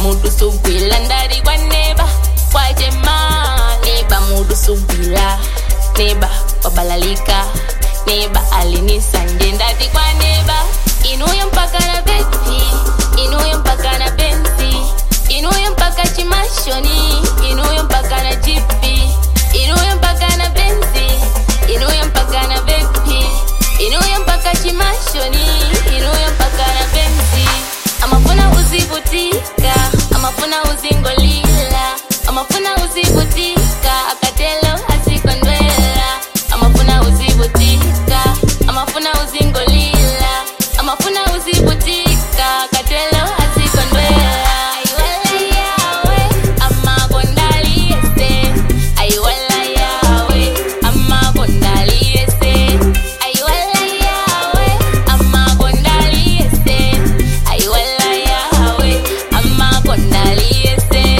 mudu subwila ndari kwa neba kwa jema neba mudu subwila neba wabalalika neba alinisanje ndari kwa neba inuyo mpaka na beti inuyo mpaka na benzi inuyo mpaka chimashoni inuyo mpaka na jipi inuyo mpaka na benzi inuyo mpaka na beti inuyo mpaka chimashoni inuyo mpaka na benzi amafuna uzivutika amafuna uzingolila amafuna uzivutika akatelo asikondwela amafuna uzivutika amafuna uzingolila amafuna uzivutika akatelo asikondwela aiwala yawe amakondali este aiwala yawe amakondali este aiwala yawe amakondali este aiwala yawe amakondali este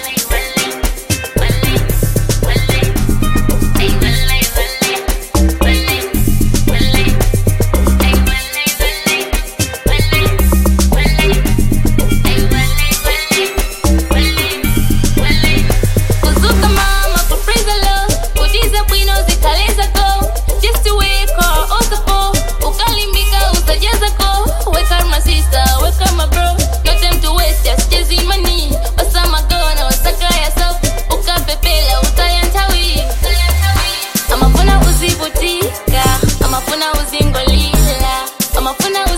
kuzuka mama kufriza lo kujiza bwino zikaleza go just to wake or also ukalimbika usajaza ko weka my sister weka my bro no time to waste just chasing money osama gona osaka yourself ukapepela utayantawi amafuna uzivutika amafuna uzingolila amafuna